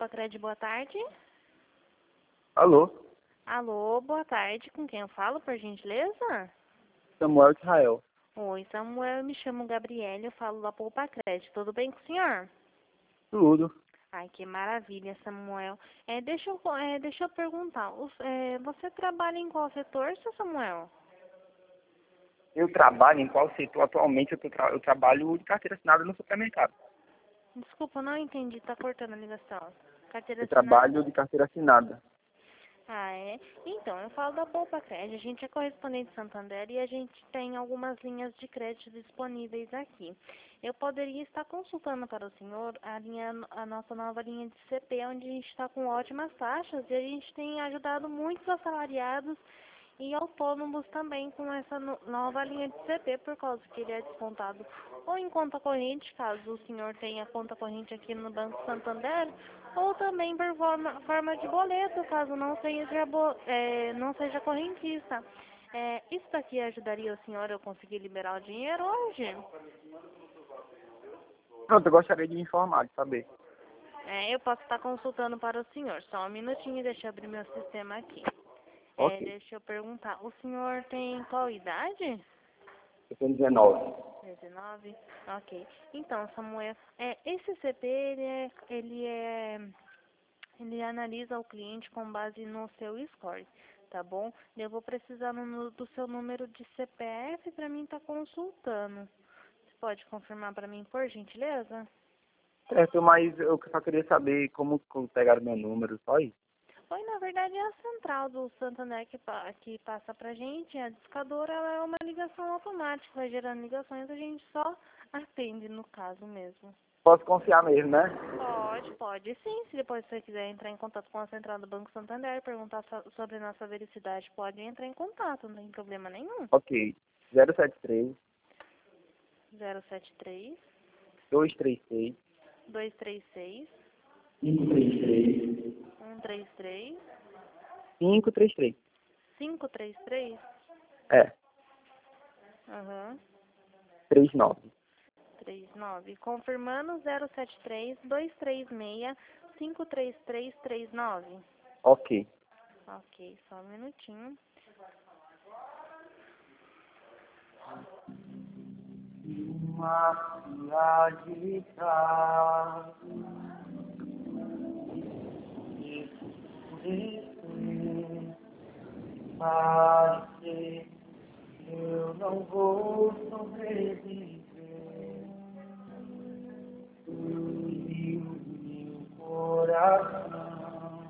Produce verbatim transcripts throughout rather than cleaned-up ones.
Poupa Crédito, boa tarde. Alô, Alô, boa tarde. Com quem eu falo, por gentileza? Samuel Israel. Oi, Samuel. Eu me chamo Gabriele, eu falo da Poupa Crédito. Tudo bem com o senhor? Tudo. Ai, que maravilha, Samuel. É, deixa, eu, é, deixa eu perguntar. Os- é, você trabalha em qual setor, seu Samuel? Eu trabalho em qual setor? Atualmente eu, tô tra- eu trabalho de carteira assinada no supermercado. Desculpa, eu não entendi. Tá cortando a ligação. Carteira Eu assinada? trabalho de carteira assinada. Ah, é? Então, eu falo da Poupa Crédito. A gente é correspondente Santander e a gente tem algumas linhas de crédito disponíveis aqui. Eu poderia estar consultando para o senhor a, linha, a nossa nova linha de C P, onde a gente está com ótimas taxas e a gente tem ajudado muitos assalariados e autônomos também com essa no- nova linha de C P, por causa que ele é descontado ou em conta corrente, caso o senhor tenha conta corrente aqui no Banco Santander, ou também por forma, forma de boleto, caso não seja, bo- é, não seja correntista. É, isso daqui ajudaria o senhor a conseguir liberar o dinheiro hoje? Pronto, eu gostaria de me informar, de saber. É, eu posso estar consultando para o senhor. Só um minutinho, deixa eu abrir meu sistema aqui. É, Ok, deixa eu perguntar, o senhor tem qual idade? eu tenho dezenove. dezenove? Ok. Então, Samuel, é, esse C P, ele é, ele é, ele analisa o cliente com base no seu score, tá bom? Eu vou precisar no- do seu número de C P F para mim estar consultando. Você pode confirmar para mim, por gentileza? Certo, mas eu só queria saber como, como pegaram meu número, só isso. Oi, na verdade é a central do Santander que, pa- que passa pra gente. A discadora ela é uma ligação automática, vai gerando ligações, a gente só atende no caso mesmo. Posso confiar mesmo, né? Pode, pode sim. Se depois você quiser entrar em contato com a central do Banco Santander, perguntar so- sobre nossa vericidade, pode entrar em contato, não tem problema nenhum. Ok, zero sete três, zero sete três, dois três seis, dois três seis, cinco três três, um três três, cinco três três. cinco três três. É, Aham. trinta e nove. trinta e nove. Confirmando zero sete três, dois três seis, cinco três três três nove. Ok. Ok, só um minutinho. Uma cidade pra escurecer, parecer, eu não vou sobreviver. E o meu coração,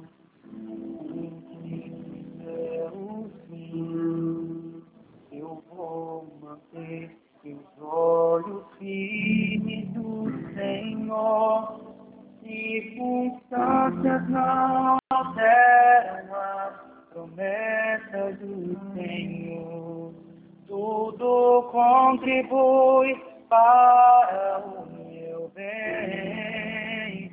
se é o fim, eu vou manter meus olhos firmes do Senhor. Circunstâncias não alteram as promessas do Senhor. Tudo contribui para o meu bem.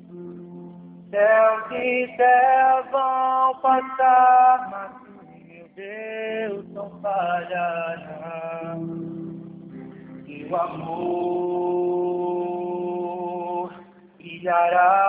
Céus e céus vão passar, mas o meu Deus não falhará. E o amor brilhará